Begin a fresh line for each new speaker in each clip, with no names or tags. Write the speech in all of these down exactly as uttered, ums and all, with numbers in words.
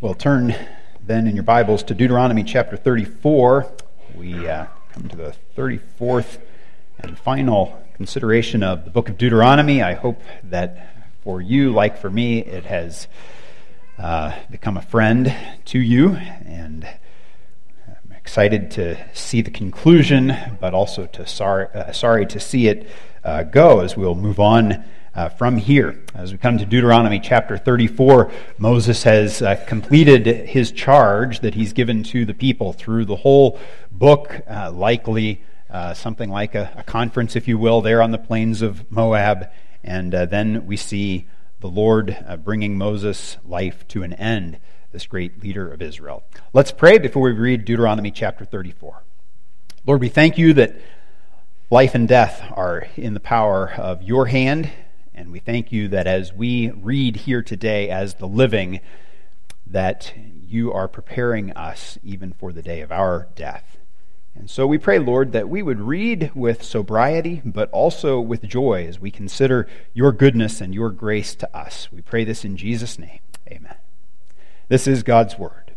Well, turn then in your Bibles to Deuteronomy chapter thirty-four. We uh, come to the thirty-fourth and final consideration of the book of Deuteronomy. I hope that for you, like for me, it has uh, become a friend to you, and I'm excited to see the conclusion, but also to sorry, uh, sorry to see it uh, go as we'll move on Uh, from here. As we come to Deuteronomy chapter thirty-four, Moses has uh, completed his charge that he's given to the people through the whole book, uh, likely uh, something like a, a conference, if you will, there on the plains of Moab. And uh, then we see the Lord uh, bringing Moses' life to an end, this great leader of Israel. Let's pray before we read Deuteronomy chapter thirty-four. Lord, we thank you that life and death are in the power of your hand. And we thank you that as we read here today as the living, that you are preparing us even for the day of our death. And so we pray, Lord, that we would read with sobriety, but also with joy as we consider your goodness and your grace to us. We pray this in Jesus' name. Amen. This is God's word.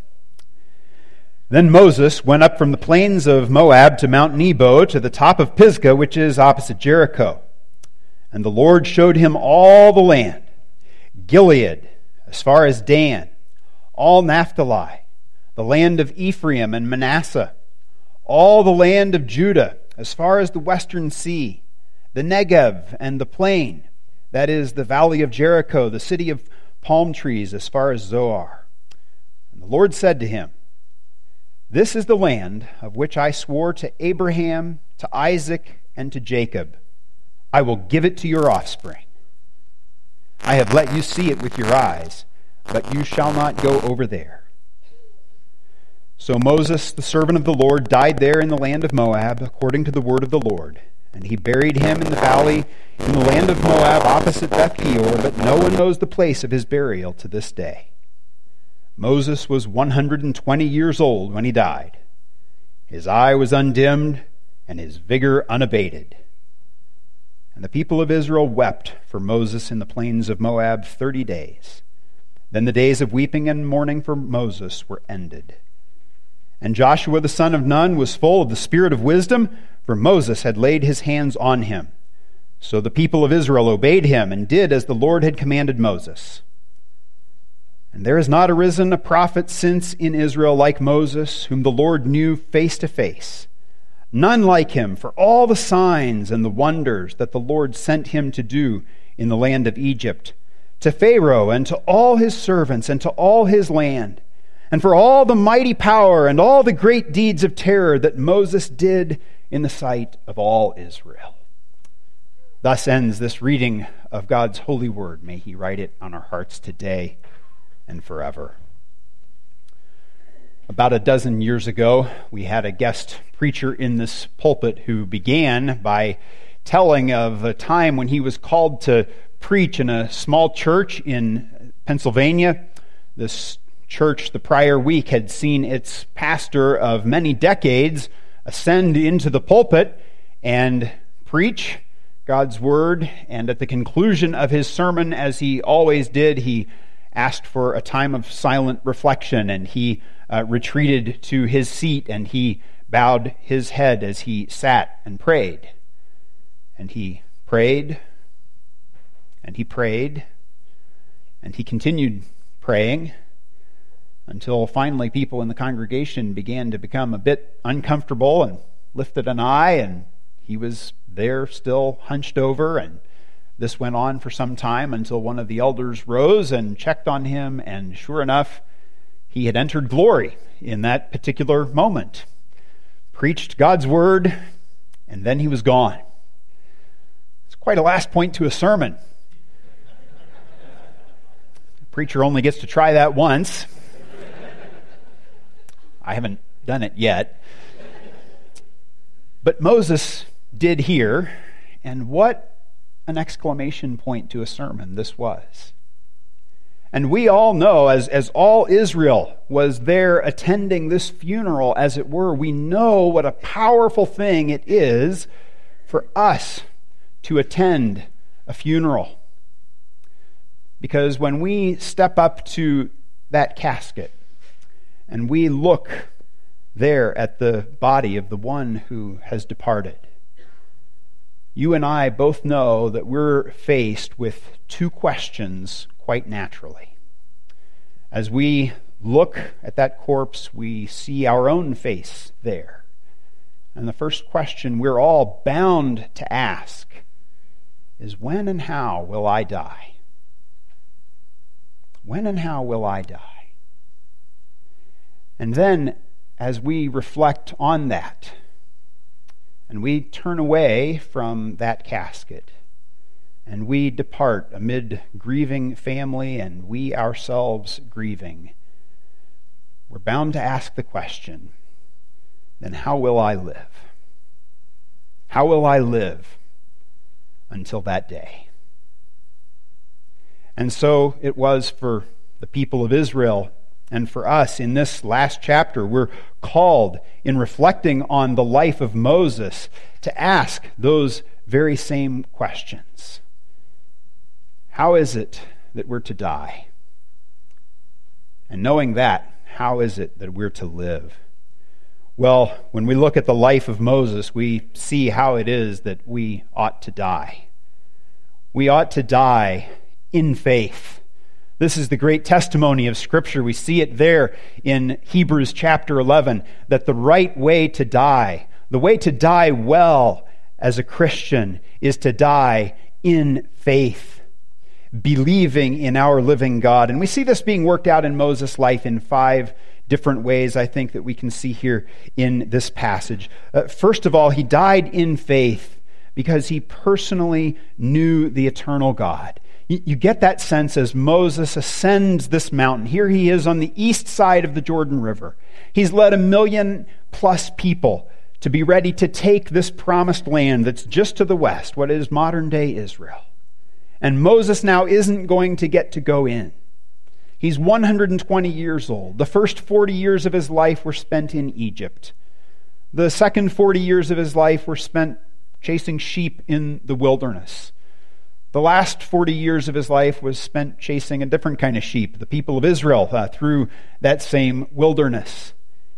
Then Moses went up from the plains of Moab to Mount Nebo to the top of Pisgah, which is opposite Jericho. And the Lord showed him all the land, Gilead, as far as Dan, all Naphtali, the land of Ephraim and Manasseh, all the land of Judah, as far as the western sea, the Negev and the plain, that is, the valley of Jericho, the city of palm trees, as far as Zoar. And the Lord said to him, "This is the land of which I swore to Abraham, to Isaac, and to Jacob. I will give it to your offspring. I have let you see it with your eyes, but you shall not go over there." So Moses, the servant of the Lord, died there in the land of Moab, according to the word of the Lord. And he buried him in the valley in the land of Moab, opposite Beth Peor, but no one knows the place of his burial to this day. Moses was one hundred twenty years old when he died. His eye was undimmed, and his vigor unabated. And the people of Israel wept for Moses in the plains of Moab thirty days. Then the days of weeping and mourning for Moses were ended. And Joshua the son of Nun was full of the spirit of wisdom, for Moses had laid his hands on him. So the people of Israel obeyed him and did as the Lord had commanded Moses. And there has not arisen a prophet since in Israel like Moses, whom the Lord knew face to face. None like him for all the signs and the wonders that the Lord sent him to do in the land of Egypt, to Pharaoh and to all his servants and to all his land, and for all the mighty power and all the great deeds of terror that Moses did in the sight of all Israel. Thus ends this reading of God's holy word. May he write it on our hearts today and forever. About a dozen years ago, we had a guest preacher in this pulpit who began by telling of a time when he was called to preach in a small church in Pennsylvania. This church the prior week had seen its pastor of many decades ascend into the pulpit and preach God's word. And at the conclusion of his sermon, as he always did, he asked for a time of silent reflection, and he uh, retreated to his seat, and he bowed his head as he sat and prayed. And he prayed, and he prayed, and he continued praying until finally people in the congregation began to become a bit uncomfortable and lifted an eye, and he was there still hunched over. And this went on for some time until one of the elders rose and checked on him, and sure enough, he had entered glory in that particular moment. Preached God's word, and then he was gone. It's quite a last point to a sermon. The preacher only gets to try that once. I haven't done it yet. But Moses did here, and what an exclamation point to a sermon this was. And we all know, as, as all Israel was there attending this funeral, as it were, we know what a powerful thing it is for us to attend a funeral. Because when we step up to that casket and we look there at the body of the one who has departed, you and I both know that we're faced with two questions quite naturally. As we look at that corpse, we see our own face there. And the first question we're all bound to ask is, when and how will I die? When and how will I die? And then, as we reflect on that, and we turn away from that casket, and we depart amid grieving family and we ourselves grieving, we're bound to ask the question, then how will I live? How will I live until that day? And so it was for the people of Israel and for us in this last chapter. We're called, in reflecting on the life of Moses, to ask those very same questions. How is it that we're to die? And knowing that, how is it that we're to live? Well, when we look at the life of Moses, we see how it is that we ought to die. We ought to die in faith. This is the great testimony of Scripture. We see it there in Hebrews chapter eleven, that the right way to die, the way to die well as a Christian, is to die in faith, believing in our living God. And we see this being worked out in Moses' life in five different ways, I think, that we can see here in this passage. Uh, first of all, he died in faith because he personally knew the eternal God. You get that sense as Moses ascends this mountain. Here he is on the east side of the Jordan River. He's led a million plus people to be ready to take this promised land that's just to the west, what is modern-day Israel. And Moses now isn't going to get to go in. He's one hundred twenty years old. The first forty years of his life were spent in Egypt. The second forty years of his life were spent chasing sheep in the wilderness. The last forty years of his life was spent chasing a different kind of sheep, the people of Israel, uh, through that same wilderness.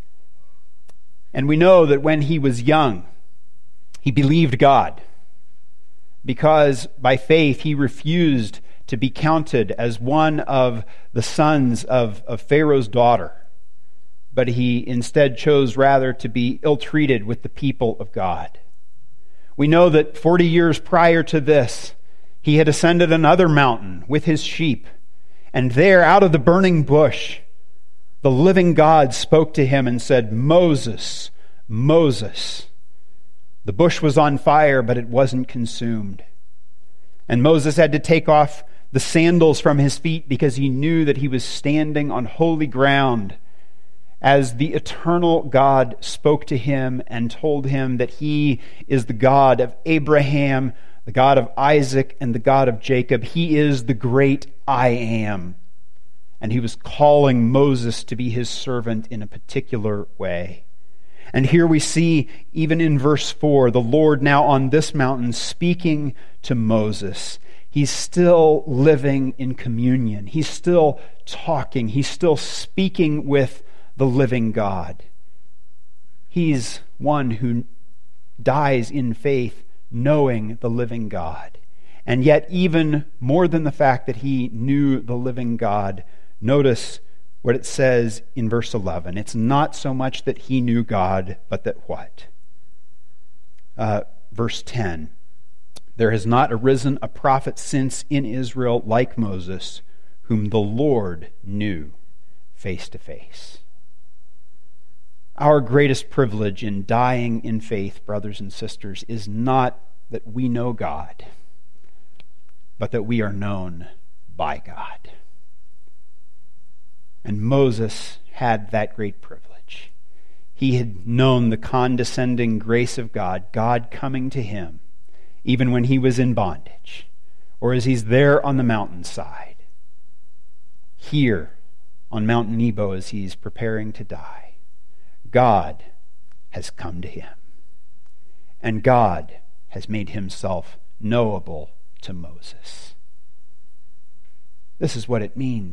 And we know that when he was young, he believed God, because by faith he refused to be counted as one of the sons of, of Pharaoh's daughter, but he instead chose rather to be ill-treated with the people of God. We know that forty years prior to this, he had ascended another mountain with his sheep, and there, out of the burning bush, the living God spoke to him and said, "Moses, Moses." The bush was on fire, but it wasn't consumed. And Moses had to take off the sandals from his feet because he knew that he was standing on holy ground, as the eternal God spoke to him and told him that he is the God of Abraham, the God of Isaac, and the God of Jacob. He is the great I am. And he was calling Moses to be his servant in a particular way. And here we see, even in verse four, the Lord now on this mountain speaking to Moses. He's still living in communion. He's still talking. He's still speaking with the living God. He's one who dies in faith, knowing the living God. And yet, even more than the fact that he knew the living God, notice what it says in verse eleven. It's not so much that he knew God, but that what? Uh, verse ten. There has not arisen a prophet since in Israel like Moses, whom the Lord knew face to face. Our greatest privilege in dying in faith, brothers and sisters, is not that we know God, but that we are known by God. And Moses had that great privilege. He had known the condescending grace of God, God coming to him, even when he was in bondage, or as he's there on the mountainside, here on Mount Nebo as he's preparing to die. God has come to him, and God has made himself knowable to Moses. This is what it means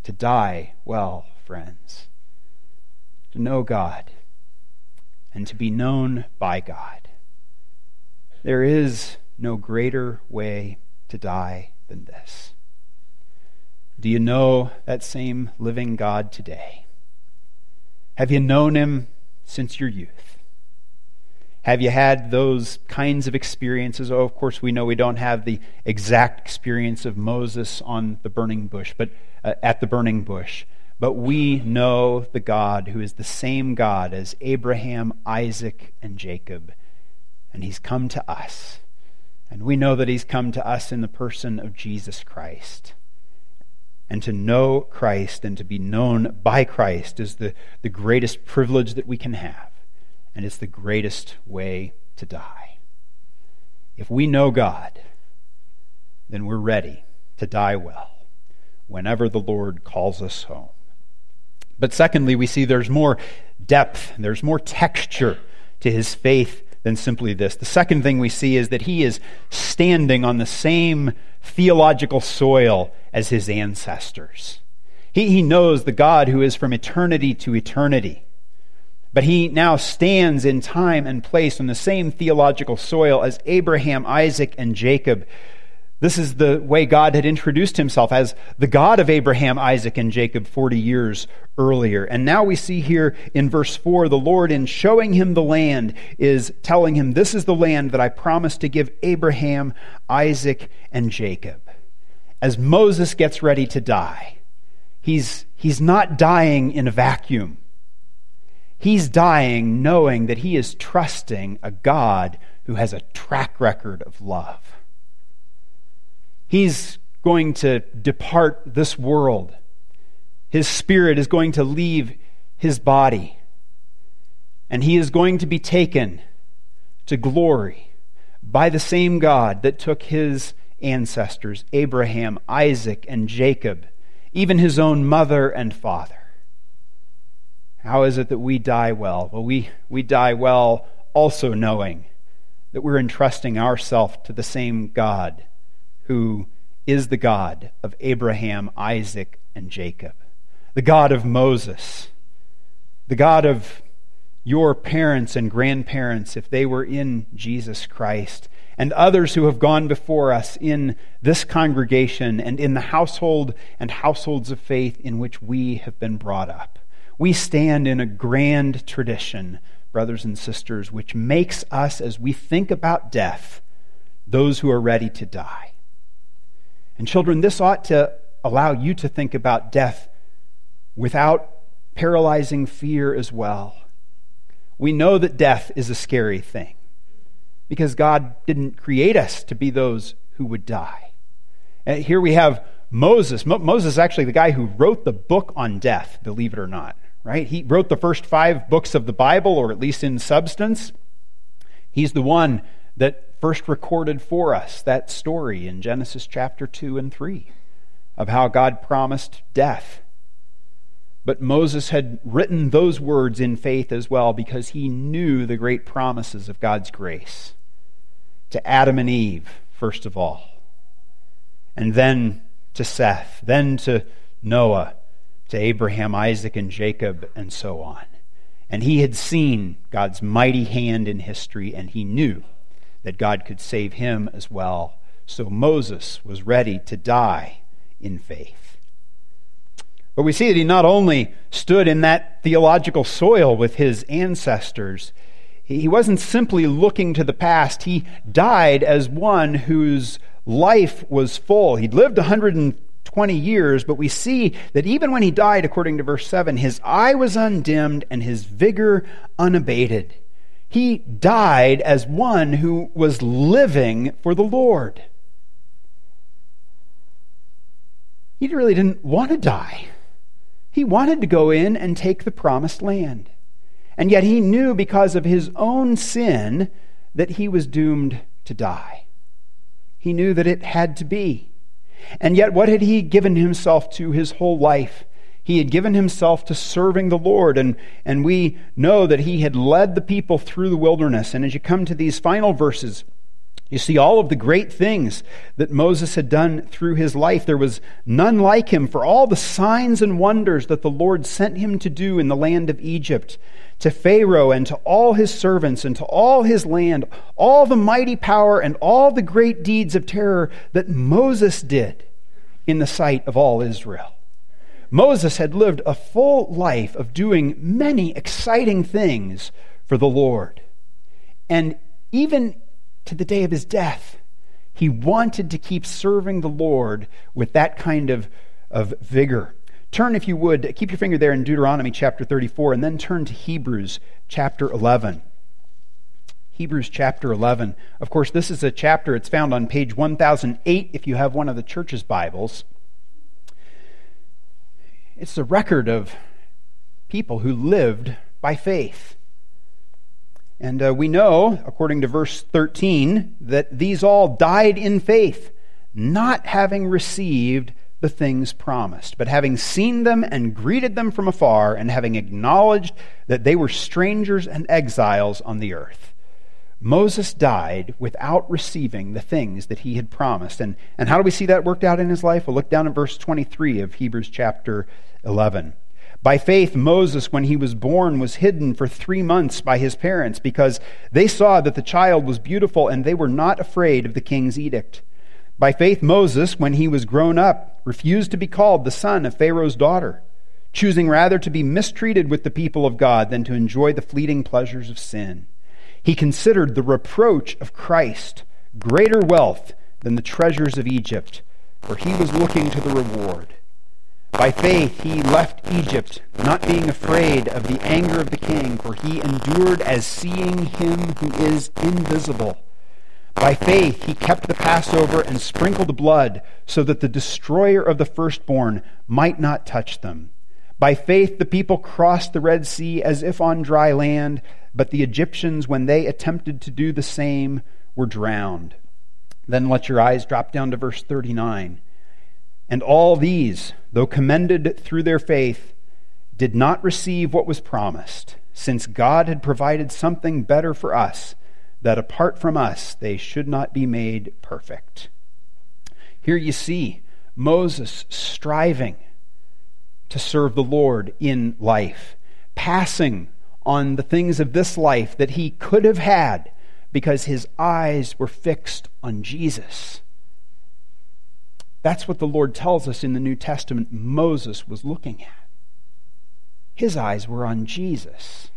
to die well, friends, to know God and to be known by God. There is no greater way to die than this. Do you know that same living God today? Have you known him since your youth? Have you had those kinds of experiences? Oh, of course, we know we don't have the exact experience of Moses on the burning bush, but uh, at the burning bush. But we know the God who is the same God as Abraham, Isaac, and Jacob. And he's come to us. And we know that he's come to us in the person of Jesus Christ. And to know Christ and to be known by Christ is the, the greatest privilege that we can have. And it's the greatest way to die. If we know God, then we're ready to die well whenever the Lord calls us home. But secondly, we see there's more depth, there's more texture to his faith than simply this. The second thing we see is that he is standing on the same theological soil as his ancestors. He, he knows the God who is from eternity to eternity. But he now stands in time and place on the same theological soil as Abraham, Isaac, and Jacob. This is the way God had introduced himself as the God of Abraham, Isaac, and Jacob forty years earlier. And now we see here in verse four, the Lord, in showing him the land, is telling him, this is the land that I promised to give Abraham, Isaac, and Jacob. As Moses gets ready to die, he's, he's not dying in a vacuum. He's dying knowing that he is trusting a God who has a track record of love. He's going to depart this world. His spirit is going to leave his body. And he is going to be taken to glory by the same God that took his ancestors, Abraham, Isaac, and Jacob, even his own mother and father. How is it that we die well? Well, we, we die well also knowing that we're entrusting ourselves to the same God who is the God of Abraham, Isaac, and Jacob, the God of Moses, the God of your parents and grandparents if they were in Jesus Christ, and others who have gone before us in this congregation and in the household and households of faith in which we have been brought up. We stand in a grand tradition, brothers and sisters, which makes us, as we think about death, those who are ready to die. And children, this ought to allow you to think about death without paralyzing fear as well. We know that death is a scary thing because God didn't create us to be those who would die. And here we have Moses. Mo- Moses is actually the guy who wrote the book on death, believe it or not. Right? He wrote the first five books of the Bible, or at least in substance. He's the one that first recorded for us that story in Genesis chapter two and three of how God promised death. But Moses had written those words in faith as well because he knew the great promises of God's grace to Adam and Eve, first of all, and then to Seth, then to Noah, to Abraham, Isaac, and Jacob, and so on. And he had seen God's mighty hand in history, and he knew that God could save him as well. So Moses was ready to die in faith. But we see that he not only stood in that theological soil with his ancestors, he wasn't simply looking to the past. He died as one whose life was full. He'd lived one hundred twenty years, but we see that even when he died, according to verse seven, his eye was undimmed and his vigor unabated. He died as one who was living for the Lord. He really didn't want to die. He wanted to go in and take the promised land. And yet he knew because of his own sin that he was doomed to die. He knew that it had to be. And yet what had he given himself to his whole life? He had given himself to serving the Lord, and, and we know that he had led the people through the wilderness. And as you come to these final verses, You see, all of the great things that Moses had done through his life, there was none like him for all the signs and wonders that the Lord sent him to do in the land of Egypt, to Pharaoh and to all his servants and to all his land, all the mighty power and all the great deeds of terror that Moses did in the sight of all Israel. Moses had lived a full life of doing many exciting things for the Lord. And even to the day of his death, he wanted to keep serving the Lord with that kind of, of vigor. Turn, if you would, keep your finger there in Deuteronomy chapter thirty-four, and then turn to Hebrews chapter eleven. Hebrews chapter eleven. Of course, this is a chapter, it's found on page one thousand eight if you have one of the church's Bibles. It's the record of people who lived by faith. And uh, we know, according to verse thirteen, that these all died in faith, not having received the things promised, but having seen them and greeted them from afar, and having acknowledged that they were strangers and exiles on the earth. Moses died without receiving the things that he had promised. And, and how do we see that worked out in his life? We'll look down at verse twenty-three of Hebrews chapter eleven. By faith, Moses, when he was born, was hidden for three months by his parents because they saw that the child was beautiful and they were not afraid of the king's edict. By faith, Moses, when he was grown up, refused to be called the son of Pharaoh's daughter, choosing rather to be mistreated with the people of God than to enjoy the fleeting pleasures of sin. He considered the reproach of Christ greater wealth than the treasures of Egypt, for he was looking to the reward. By faith he left Egypt, not being afraid of the anger of the king, for he endured as seeing him who is invisible. By faith he kept the Passover and sprinkled blood, so that the destroyer of the firstborn might not touch them. By faith the people crossed the Red Sea as if on dry land, but the Egyptians, when they attempted to do the same, were drowned. Then let your eyes drop down to verse thirty-nine. And all these, though commended through their faith, did not receive what was promised, since God had provided something better for us, that apart from us they should not be made perfect. Here you see Moses striving to serve the Lord in life, passing on the things of this life that he could have had because his eyes were fixed on Jesus. That's what the Lord tells us in the New Testament Moses was looking at. His eyes were on Jesus,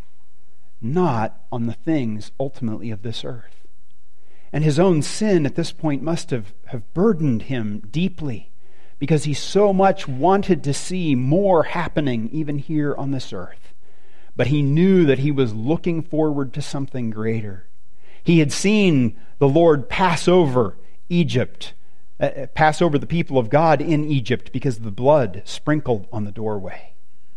not on the things ultimately of this earth. And his own sin at this point must have, have burdened him deeply because he so much wanted to see more happening even here on this earth. But he knew that he was looking forward to something greater. He had seen the Lord pass over Egypt, Uh, pass over the people of God in Egypt because of the blood sprinkled on the doorway.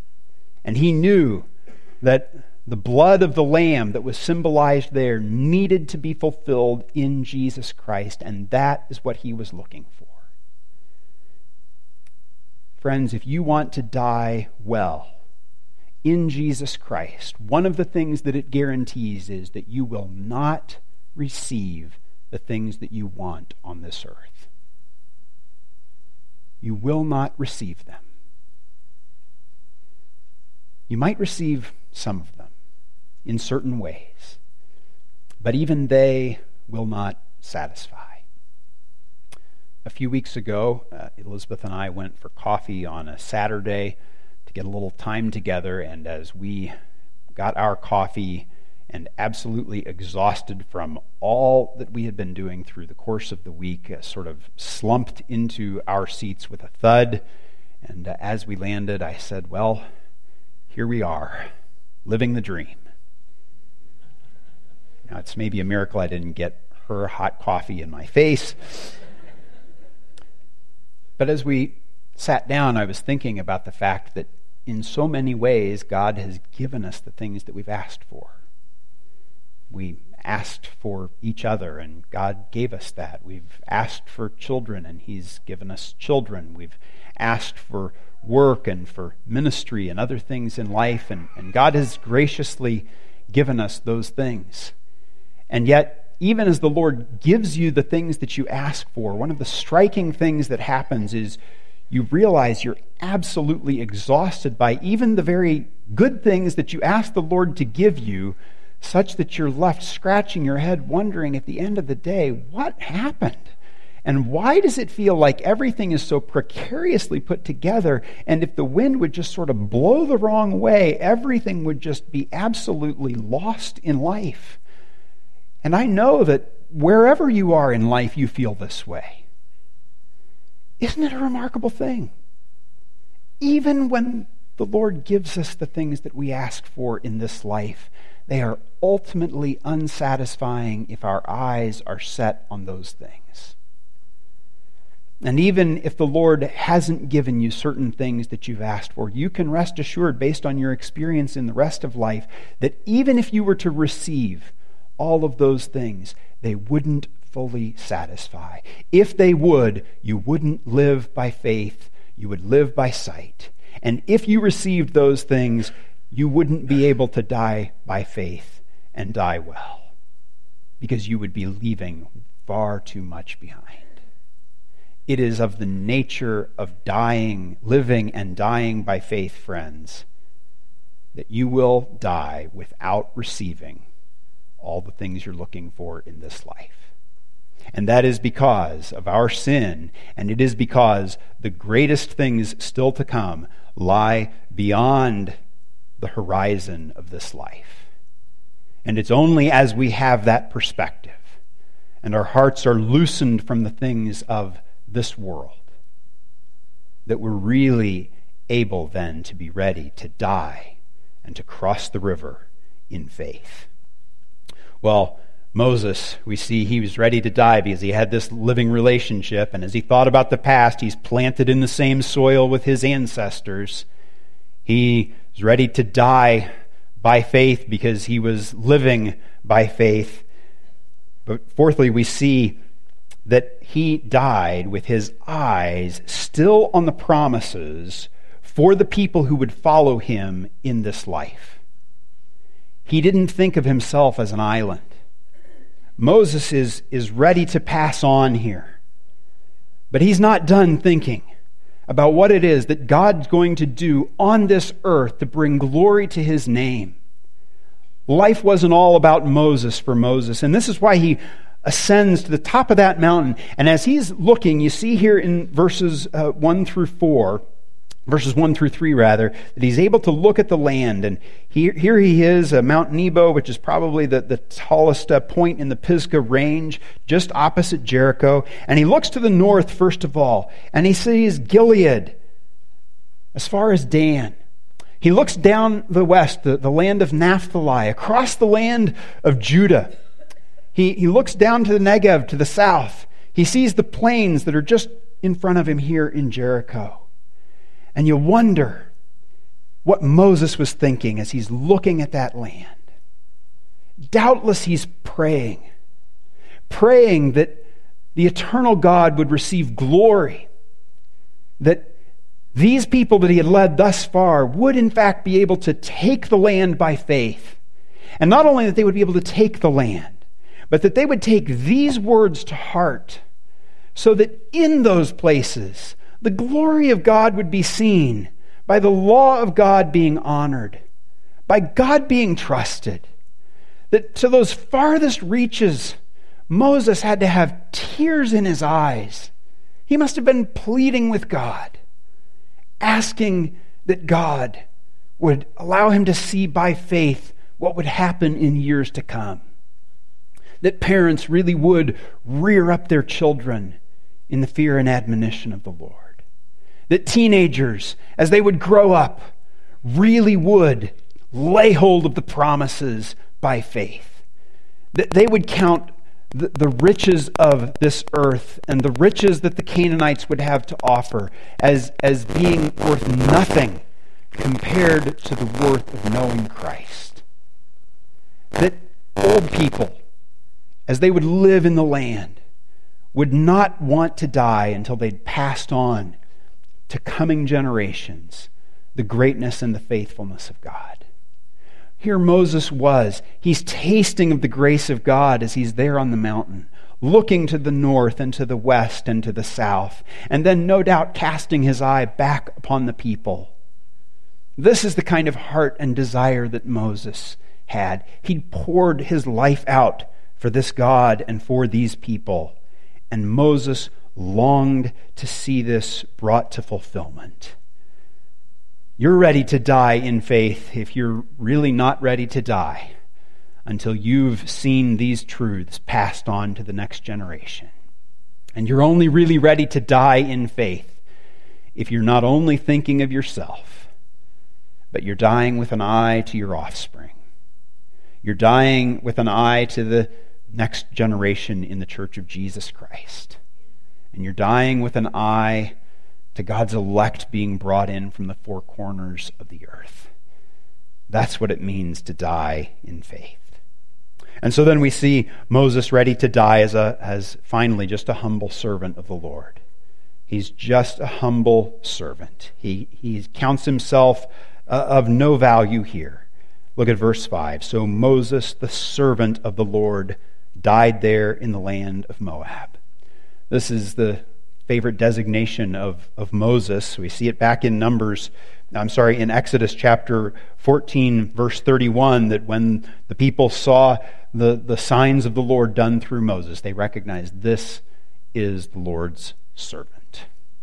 And he knew that the blood of the lamb that was symbolized there needed to be fulfilled in Jesus Christ, and that is what he was looking for. Friends, if you want to die well in Jesus Christ, one of the things that it guarantees is that you will not receive the things that you want on this earth. You will not receive them. You might receive some of them in certain ways, but even they will not satisfy. A few weeks ago, uh, Elizabeth and I went for coffee on a Saturday to get a little time together, and as we got our coffee and absolutely exhausted from all that we had been doing through the course of the week, uh, sort of slumped into our seats with a thud. And uh, as we landed, I said, well, here we are, living the dream. Now, it's maybe a miracle I didn't get her hot coffee in my face. But as we sat down, I was thinking about the fact that in so many ways, God has given us the things that we've asked for. We asked for each other, and God gave us that. We've asked for children, and He's given us children. We've asked for work and for ministry and other things in life, and, and God has graciously given us those things. And yet, even as the Lord gives you the things that you ask for, one of the striking things that happens is you realize you're absolutely exhausted by even the very good things that you ask the Lord to give you, such that you're left scratching your head wondering at the end of the day, what happened? And why does it feel like everything is so precariously put together, and if the wind would just sort of blow the wrong way, everything would just be absolutely lost in life? And I know that wherever you are in life, you feel this way. Isn't it a remarkable thing? Even when the Lord gives us the things that we ask for in this life, they are ultimately unsatisfying if our eyes are set on those things. And even if the Lord hasn't given you certain things that you've asked for, you can rest assured, based on your experience in the rest of life, that even if you were to receive all of those things, they wouldn't fully satisfy. If they would, you wouldn't live by faith, you would live by sight. And if you received those things, you wouldn't be able to die by faith and die well, because you would be leaving far too much behind. It is of the nature of dying, living and dying by faith, friends, that you will die without receiving all the things you're looking for in this life. And that is because of our sin, and it is because the greatest things still to come lie beyond the horizon of this life. And it's only as we have that perspective and our hearts are loosened from the things of this world that we're really able then to be ready to die and to cross the river in faith. Well, Moses, we see he was ready to die because he had this living relationship, and as he thought about the past, he's planted in the same soil with his ancestors. He was ready to die by faith because he was living by faith. But fourthly, we see that he died with his eyes still on the promises for the people who would follow him in this life. He didn't think of himself as an island. Moses is, is ready to pass on here. But he's not done thinking about what it is that God's going to do on this earth to bring glory to his name. Life wasn't all about Moses for Moses, and this is why he ascends to the top of that mountain. And as he's looking, you see here in verses uh, one through four, verses one through three rather, that he's able to look at the land. And here, here he is, uh, Mount Nebo, which is probably the, the tallest uh, point in the Pisgah range, just opposite Jericho. And he looks to the north, first of all, and he sees Gilead, as far as Dan. He looks down the west, the, the land of Naphtali, across the land of Judah. He, he looks down to the Negev, to the south. He sees the plains that are just in front of him here in Jericho. And you wonder what Moses was thinking as he's looking at that land. Doubtless he's praying, praying that the eternal God would receive glory, that these people that he had led thus far would in fact be able to take the land by faith. And not only that they would be able to take the land, but that they would take these words to heart, so that in those places the glory of God would be seen, by the law of God being honored, by God being trusted. That to those farthest reaches, Moses had to have tears in his eyes. He must have been pleading with God, asking that God would allow him to see by faith what would happen in years to come. That parents really would rear up their children in the fear and admonition of the Lord. That teenagers, as they would grow up, really would lay hold of the promises by faith. That they would count the, the riches of this earth and the riches that the Canaanites would have to offer as, as being worth nothing compared to the worth of knowing Christ. That old people, as they would live in the land, would not want to die until they'd passed on to coming generations the greatness and the faithfulness of God. Here Moses was. He's tasting of the grace of God as he's there on the mountain, looking to the north and to the west and to the south, and then no doubt casting his eye back upon the people. This is the kind of heart and desire that Moses had. He'd poured his life out for this God and for these people, and Moses longed to see this brought to fulfillment. You're ready to die in faith if you're really not ready to die until you've seen these truths passed on to the next generation. And you're only really ready to die in faith if you're not only thinking of yourself, but you're dying with an eye to your offspring. You're dying with an eye to the next generation in the Church of Jesus Christ. And you're dying with an eye to God's elect being brought in from the four corners of the earth. That's what it means to die in faith. And so then we see Moses ready to die as a as finally just a humble servant of the Lord. He's just a humble servant. He, he counts himself uh, of no value here. Look at verse five. So Moses, the servant of the Lord, died there in the land of Moab. This is the favorite designation of, of Moses. We see it back in Numbers, I'm sorry, in Exodus chapter fourteen, verse thirty-one, that when the people saw the, the signs of the Lord done through Moses, they recognized this is the Lord's servant.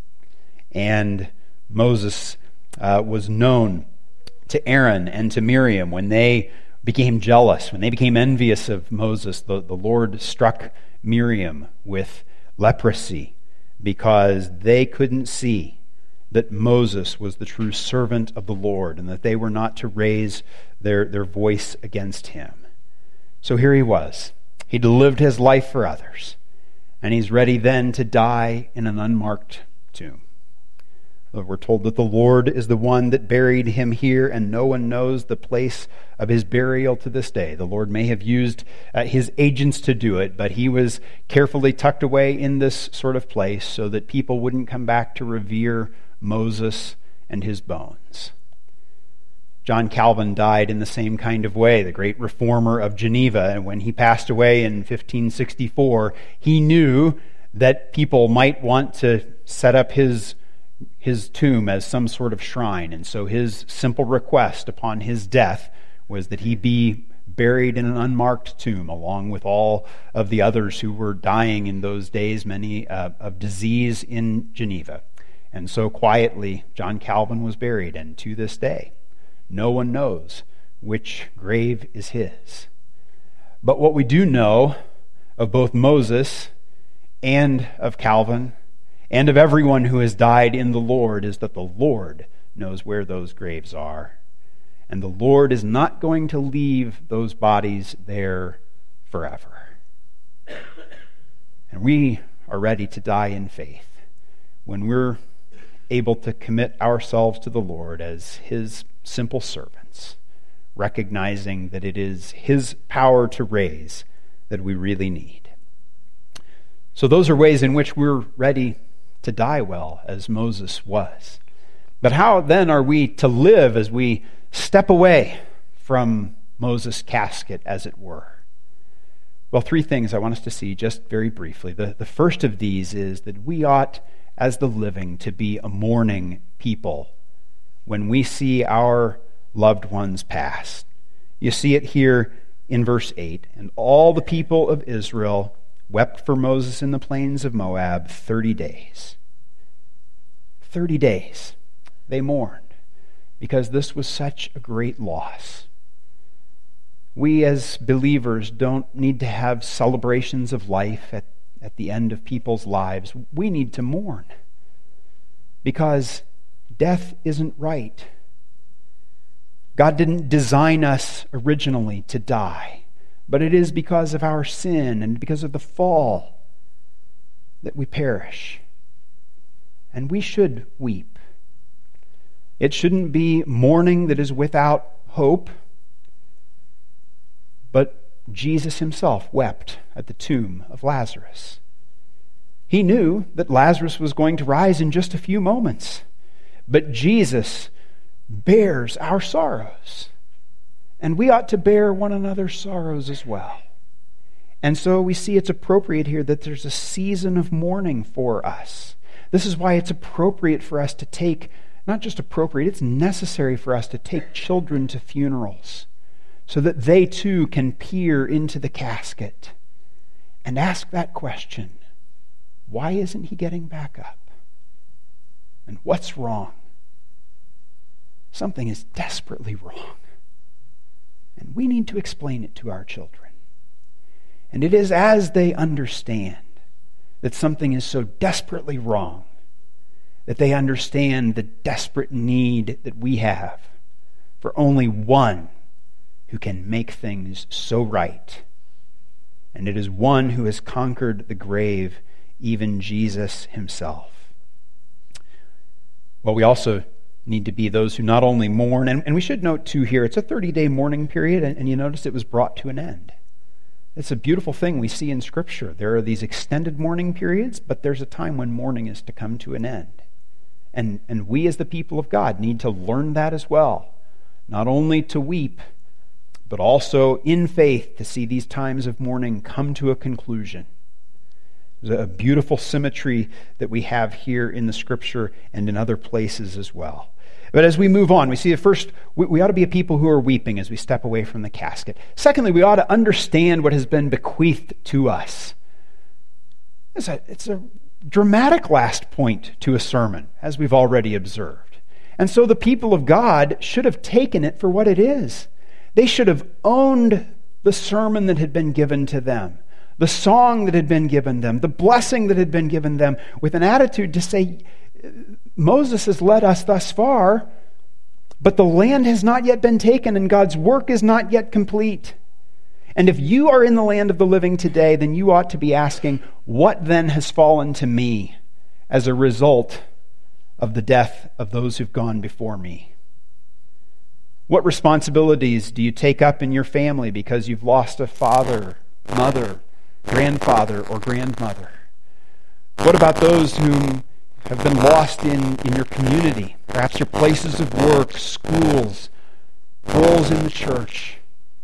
And Moses uh, was known to Aaron and to Miriam when they became jealous, when they became envious of Moses. The, the Lord struck Miriam with leprosy, because they couldn't see that Moses was the true servant of the Lord and that they were not to raise their, their voice against him. So here he was. He'd lived his life for others, and he's ready then to die in an unmarked tomb. We're told that the Lord is the one that buried him here, and no one knows the place of his burial to this day. The Lord may have used uh, his agents to do it, but he was carefully tucked away in this sort of place so that people wouldn't come back to revere Moses and his bones. John Calvin died in the same kind of way, the great reformer of Geneva, and when he passed away in fifteen sixty-four, he knew that people might want to set up his his tomb as some sort of shrine. And so his simple request upon his death was that he be buried in an unmarked tomb along with all of the others who were dying in those days, many uh, of disease in Geneva. And so quietly, John Calvin was buried, and to this day, no one knows which grave is his. But what we do know of both Moses and of Calvin and of everyone who has died in the Lord is that the Lord knows where those graves are. And the Lord is not going to leave those bodies there forever. And we are ready to die in faith when we're able to commit ourselves to the Lord as his simple servants, recognizing that it is his power to raise that we really need. So those are ways in which we're ready to die well, as Moses was. But how then are we to live as we step away from Moses' casket, as it were? Well, three things I want us to see just very briefly. The, the first of these is that we ought, as the living, to be a mourning people when we see our loved ones pass. You see it here in verse eight. And all the people of Israel wept for Moses in the plains of Moab thirty days. Thirty days they mourned because this was such a great loss. We as believers don't need to have celebrations of life at, at the end of people's lives. We need to mourn because death isn't right. God didn't design us originally to die, but it is because of our sin and because of the fall that we perish. And we should weep. It shouldn't be mourning that is without hope, but Jesus himself wept at the tomb of Lazarus. He knew that Lazarus was going to rise in just a few moments, but Jesus bears our sorrows And we ought to bear one another's sorrows as well. And so we see it's appropriate here that there's a season of mourning for us. This is why it's appropriate for us to take, not just appropriate, it's necessary for us to take children to funerals so that they too can peer into the casket and ask that question, why isn't he getting back up? And what's wrong? Something is desperately wrong. And we need to explain it to our children. And it is as they understand that something is so desperately wrong, that they understand the desperate need that we have for only one who can make things so right. And it is one who has conquered the grave, even Jesus himself. Well, we also need to be those who not only mourn, and, and we should note too here, it's a thirty-day mourning period, and, and you notice it was brought to an end. It's a beautiful thing we see in Scripture. There are these extended mourning periods, but there's a time when mourning is to come to an end. And, and we as the people of God need to learn that as well. Not only to weep, but also in faith to see these times of mourning come to a conclusion. There's a beautiful symmetry that we have here in the Scripture and in other places as well. But as we move on, we see that first, we, we ought to be a people who are weeping as we step away from the casket. Secondly, we ought to understand what has been bequeathed to us. It's a, it's a dramatic last point to a sermon, as we've already observed. And so the people of God should have taken it for what it is. They should have owned the sermon that had been given to them, the song that had been given them, the blessing that had been given them, with an attitude to say, Moses has led us thus far, but the land has not yet been taken and God's work is not yet complete. And if you are in the land of the living today, then you ought to be asking, what then has fallen to me as a result of the death of those who've gone before me? What responsibilities do you take up in your family because you've lost a father, mother, grandfather, or grandmother? What about those whom have been lost in, in your community, perhaps your places of work, schools, roles in the church?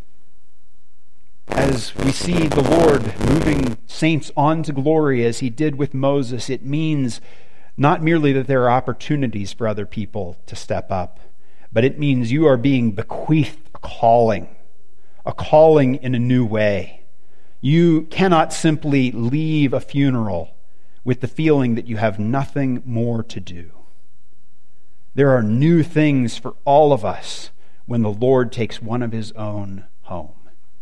As we see the Lord moving saints on to glory as he did with Moses, it means not merely that there are opportunities for other people to step up, but it means you are being bequeathed a calling, a calling in a new way. You cannot simply leave a funeral with the feeling that you have nothing more to do. There are new things for all of us when the Lord takes one of his own home.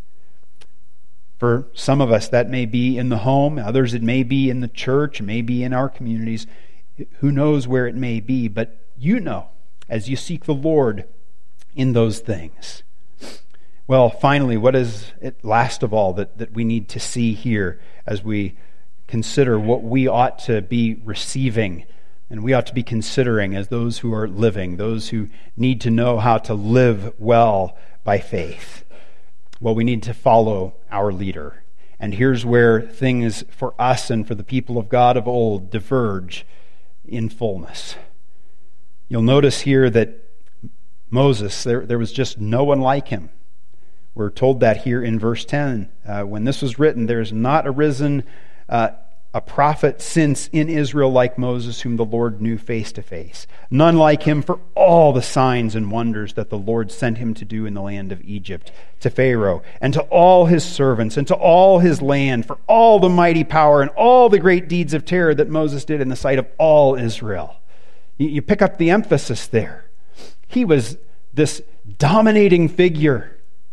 For some of us, that may be in the home. Others, it may be in the church, maybe in our communities. Who knows where it may be, but you know as you seek the Lord in those things. Well, finally, what is it last of all that, that we need to see here as we consider what we ought to be receiving and we ought to be considering as those who are living, those who need to know how to live well by faith? Well, we need to follow our leader. And here's where things for us and for the people of God of old diverge in fullness. You'll notice here that Moses, there, there was just no one like him. We're told that here in verse ten. Uh, when this was written, there is not arisen uh, a prophet since in Israel like Moses, whom the Lord knew face to face. None like him for all the signs and wonders that the Lord sent him to do in the land of Egypt, to Pharaoh, and to all his servants, and to all his land, for all the mighty power and all the great deeds of terror that Moses did in the sight of all Israel. You, you pick up the emphasis there. He was this dominating figure.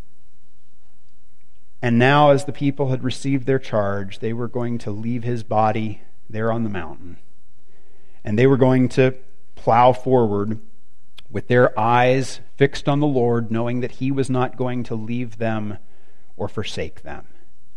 And now, as the people had received their charge, they were going to leave his body there on the mountain. And they were going to plow forward with their eyes fixed on the Lord, knowing that he was not going to leave them or forsake them.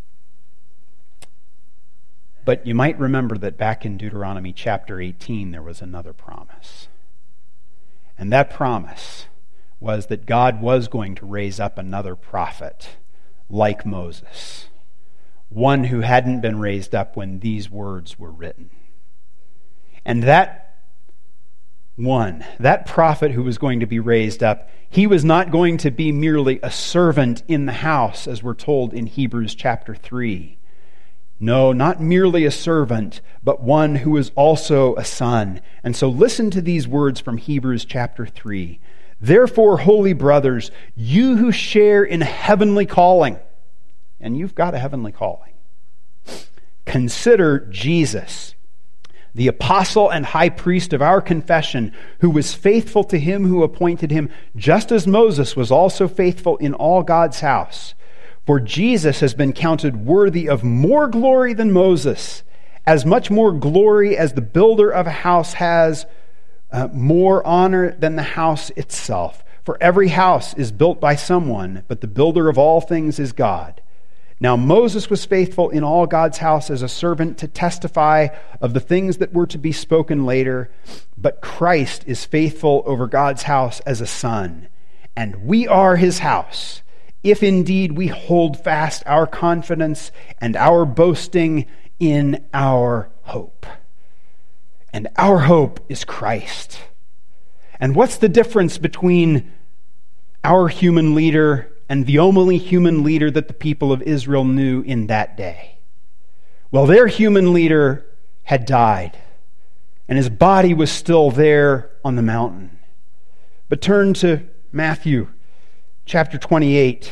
But you might remember that back in Deuteronomy chapter eighteen, there was another promise. And that promise was that God was going to raise up another prophet like Moses, one who hadn't been raised up when these words were written. And that one, that prophet who was going to be raised up, he was not going to be merely a servant in the house, as we're told in Hebrews chapter three. No, not merely a servant, but one who is also a son. And so listen to these words from Hebrews chapter three. Therefore, holy brothers, you who share in a heavenly calling, and you've got a heavenly calling, consider Jesus, the apostle and high priest of our confession, who was faithful to him who appointed him, just as Moses was also faithful in all God's house. For Jesus has been counted worthy of more glory than Moses, as much more glory as the builder of a house has, uh, more honor than the house itself. For every house is built by someone, but the builder of all things is God. Now Moses was faithful in all God's house as a servant to testify of the things that were to be spoken later, but Christ is faithful over God's house as a son, and we are his house, if indeed we hold fast our confidence and our boasting in our hope. And our hope is Christ. And what's the difference between our human leader and the only human leader that the people of Israel knew in that day? Well, their human leader had died, and his body was still there on the mountain. But turn to Matthew chapter twenty-eight.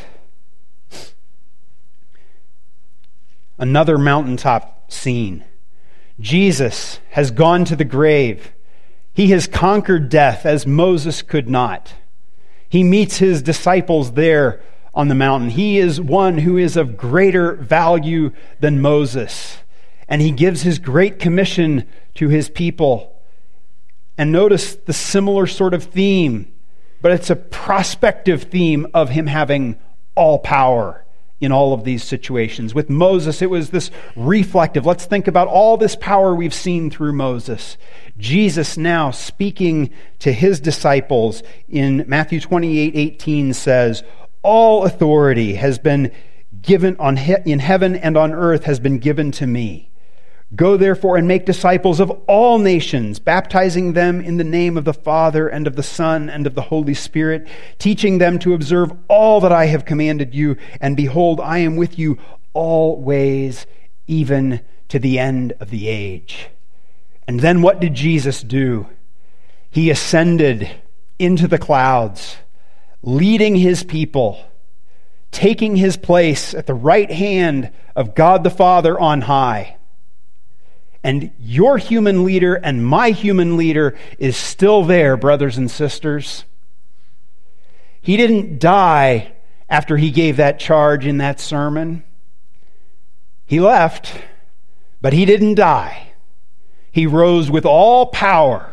Another mountaintop scene. Jesus has gone to the grave. He has conquered death as Moses could not. He meets his disciples there on the mountain. He is one who is of greater value than Moses. And he gives his great commission to his people. And notice the similar sort of theme, but it's a prospective theme of him having all power in all of these situations. With Moses, it was this reflective. Let's think about all this power we've seen through Moses. Jesus now speaking to his disciples in Matthew twenty-eight eighteen says, all authority has been given on he- in heaven and on earth has been given to me. Go therefore and make disciples of all nations, baptizing them in the name of the Father and of the Son and of the Holy Spirit, teaching them to observe all that I have commanded you. And behold, I am with you always, even to the end of the age. And then what did Jesus do? He ascended into the clouds, leading his people, taking his place at the right hand of God the Father on high. And your human leader and my human leader is still there, brothers and sisters. He didn't die after he gave that charge in that sermon. He left, but he didn't die. He rose with all power.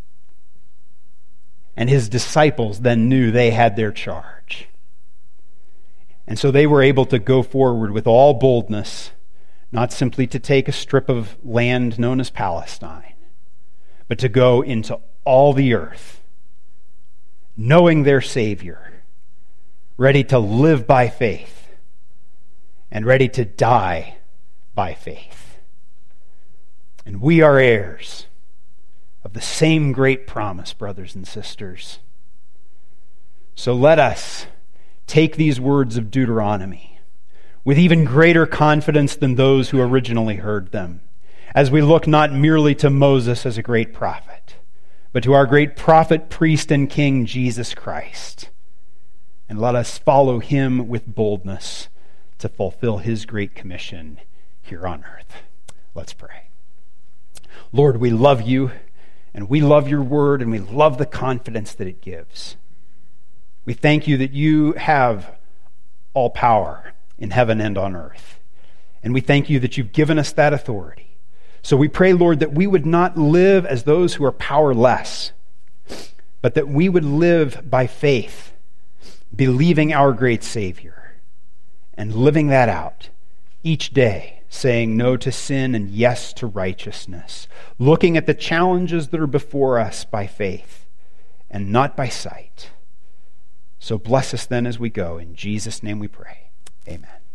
And his disciples then knew they had their charge. And so they were able to go forward with all boldness, not simply to take a strip of land known as Palestine, but to go into all the earth, knowing their Savior, ready to live by faith, and ready to die by faith. And we are heirs of the same great promise, brothers and sisters. So let us take these words of Deuteronomy with even greater confidence than those who originally heard them, as we look not merely to Moses as a great prophet, but to our great prophet, priest, and king, Jesus Christ. And let us follow him with boldness to fulfill his great commission here on earth. Let's pray. Lord, we love you, and we love your word, and we love the confidence that it gives. We thank you that you have all power in heaven and on earth. And we thank you that you've given us that authority. So we pray, Lord, that we would not live as those who are powerless, but that we would live by faith, believing our great Savior, and living that out each day, saying no to sin and yes to righteousness, looking at the challenges that are before us by faith and not by sight. So bless us then as we go. In Jesus' name we pray. Amen.